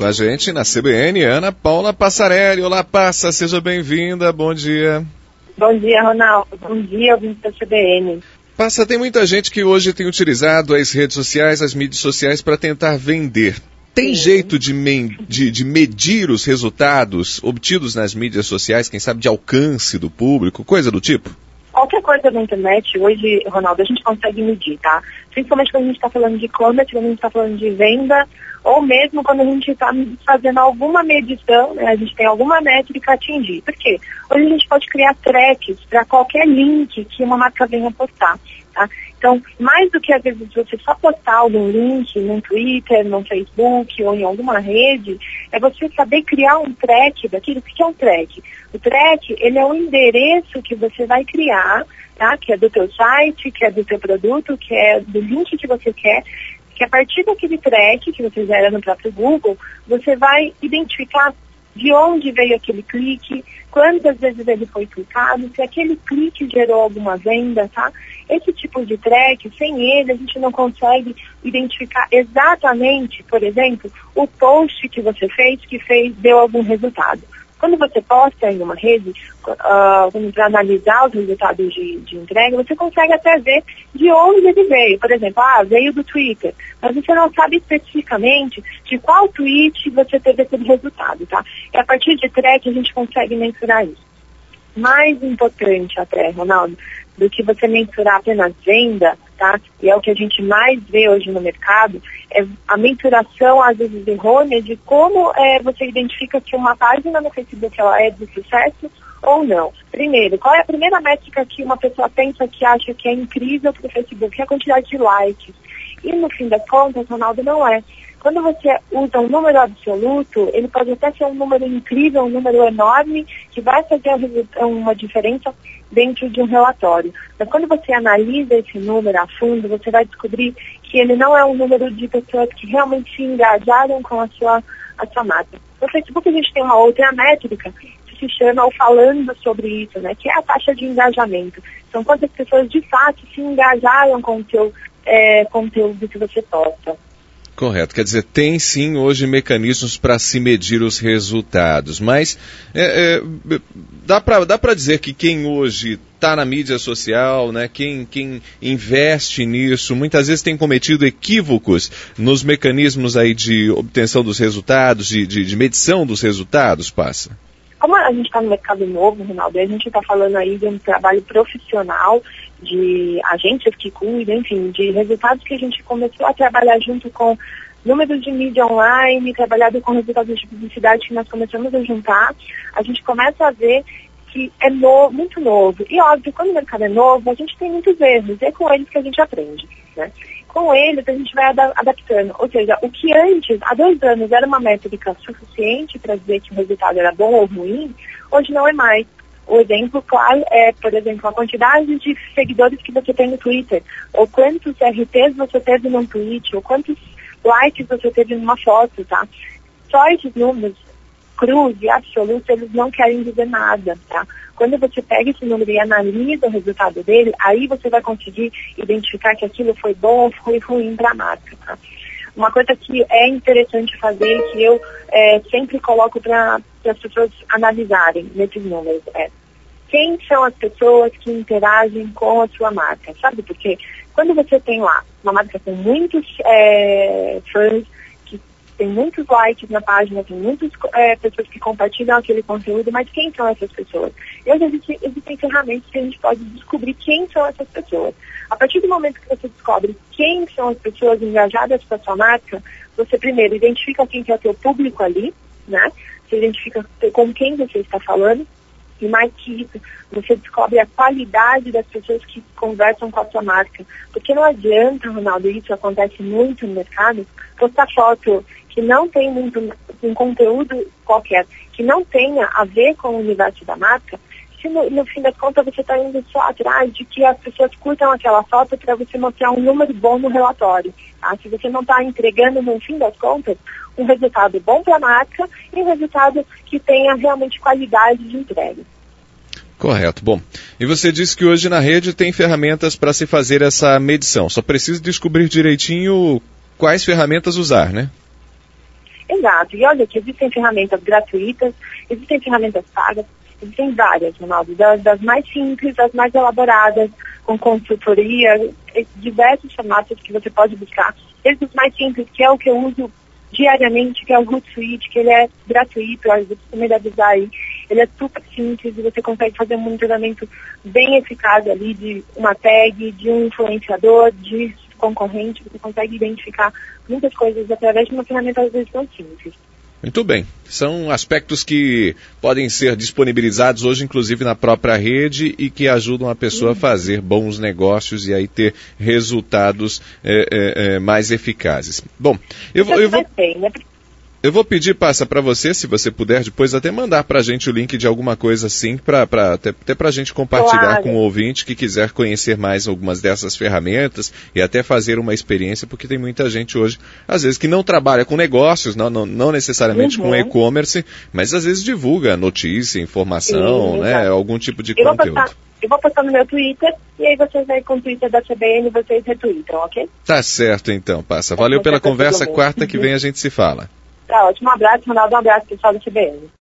com a gente na CBN, Ana Paula Passarelli. Olá, Passa, seja bem-vinda, bom dia. Bom dia, Ronaldo. Bom dia, ouvinte da CBN. Passa, tem muita gente que hoje tem utilizado as redes sociais, as mídias sociais para tentar vender. Tem jeito de medir os resultados obtidos nas mídias sociais, quem sabe de alcance do público, coisa do tipo? Qualquer coisa na internet, hoje, Ronaldo, a gente consegue medir, tá? Principalmente quando a gente está falando de e-commerce, quando a gente está falando de venda, ou mesmo quando a gente está fazendo alguma medição, né? A gente tem alguma métrica a atingir. Por quê? Hoje a gente pode criar tracks para qualquer link que uma marca venha postar, tá? Então, mais do que às vezes você só postar algum link no Twitter, no Facebook ou em alguma rede, é você saber criar um track daquilo. O que é um track? O track, ele é o endereço que você vai criar, tá? Que é do teu site, que é do teu produto, que é do link que você quer, que a partir daquele track que você gera no próprio Google, você vai identificar de onde veio aquele clique, quantas vezes ele foi clicado, se aquele clique gerou alguma venda, tá? Esse tipo de track, sem ele, a gente não consegue identificar exatamente, por exemplo, o post que você fez, deu algum resultado. Quando você posta em uma rede, para analisar os resultados de entrega, você consegue até ver de onde ele veio. Por exemplo, veio do Twitter, mas você não sabe especificamente de qual tweet você teve aquele resultado, tá? E a partir de track a gente consegue mensurar isso. Mais importante até, Ronaldo, do que você mensurar apenas venda, tá? E é o que a gente mais vê hoje no mercado, é a mensuração, às vezes, errônea de como você identifica se uma página no Facebook ela é de sucesso ou não. Primeiro, qual é a primeira métrica que uma pessoa pensa que acha que é incrível para o Facebook? É a quantidade de likes. E no fim das contas, Ronaldo, não é. Quando você usa um número absoluto, ele pode até ser um número incrível, um número enorme, que vai fazer uma diferença dentro de um relatório. Mas quando você analisa esse número a fundo, você vai descobrir que ele não é um número de pessoas que realmente se engajaram com a sua marca. No Facebook a gente tem uma outra métrica que se chama o falando sobre isso, né? Que é a taxa de engajamento. São quantas pessoas de fato se engajaram com o seu conteúdo que você posta. Correto, quer dizer, tem sim hoje mecanismos para se medir os resultados, mas dá para dizer que quem hoje está na mídia social, né, quem investe nisso, muitas vezes tem cometido equívocos nos mecanismos aí de obtenção dos resultados, de medição dos resultados, Passa? Como a gente está no mercado novo, Ronaldo, a gente está falando aí de um trabalho profissional, de agências que cuidam, enfim, de resultados que a gente começou a trabalhar junto com números de mídia online, trabalhado com resultados de publicidade que nós começamos a juntar, a gente começa a ver que é muito novo. E óbvio, quando o mercado é novo, a gente tem muitos erros, e é com eles que a gente aprende, né? Com eles a gente vai adaptando. Ou seja, o que antes, há 2 anos, era uma métrica suficiente para dizer que o resultado era bom ou ruim, hoje não é mais. O exemplo, claro, é, por exemplo, a quantidade de seguidores que você tem no Twitter, ou quantos RTs você teve num tweet, ou quantos likes você teve numa foto, tá? Só esses números, crus e absolutos, eles não querem dizer nada, tá? Quando você pega esse número e analisa o resultado dele, aí você vai conseguir identificar que aquilo foi bom ou foi ruim para a marca, tá? Uma coisa que é interessante fazer e que eu sempre coloco para as pessoas analisarem nesses números quem são as pessoas que interagem com a sua marca, sabe? Porque quando você tem lá uma marca com muitos fãs, que tem muitos likes na página, tem muitas pessoas que compartilham aquele conteúdo, mas quem são essas pessoas? E hoje existem ferramentas que a gente pode descobrir quem são essas pessoas. A partir do momento que você descobre quem são as pessoas engajadas com a sua marca, você primeiro identifica quem que é o teu público ali, né? Você identifica com quem você está falando, e mais que isso, você descobre a qualidade das pessoas que conversam com a sua marca. Porque não adianta, Ronaldo, isso acontece muito no mercado, postar foto que não tem muito um conteúdo qualquer, que não tenha a ver com o universo da marca, se no fim das contas você está indo só atrás de que as pessoas curtam aquela foto para você mostrar um número bom no relatório. Tá? Se você não está entregando, no fim das contas, um resultado bom para a marca e um resultado que tenha realmente qualidade de entrega. Correto. Bom, e você disse que hoje na rede tem ferramentas para se fazer essa medição. Só precisa descobrir direitinho quais ferramentas usar, né? Exato. E olha que existem ferramentas gratuitas, existem ferramentas pagas, existem várias, Ronaldo, das mais simples, das mais elaboradas, com consultoria, diversos formatos que você pode buscar. Desde os mais simples, que é o que eu uso diariamente, que é o Hootsuite, que ele é gratuito, eu vou familiarizar aí. Ele é super simples e você consegue fazer um monitoramento bem eficaz ali de uma tag, de um influenciador, de concorrente. Você consegue identificar muitas coisas através de uma ferramenta às vezes tão simples. Muito bem. São aspectos que podem ser disponibilizados hoje, inclusive na própria rede, e que ajudam a pessoa a fazer bons negócios e aí ter resultados mais eficazes. Bom, eu vou pedir, Passa, para você, se você puder, depois até mandar para a gente o link de alguma coisa assim, até para a gente compartilhar com o ouvinte que quiser conhecer mais algumas dessas ferramentas e até fazer uma experiência, porque tem muita gente hoje, às vezes, que não trabalha com negócios, não necessariamente com e-commerce, mas às vezes divulga notícia, informação, né, algum tipo de conteúdo. Eu vou postar no meu Twitter e aí vocês aí com o Twitter da CBN vocês retweetam, ok? Tá certo então, Passa. Valeu pela conversa, quarta que vem a gente se fala. Tá ótimo, um abraço, Ronaldo, um abraço pessoal do CBN.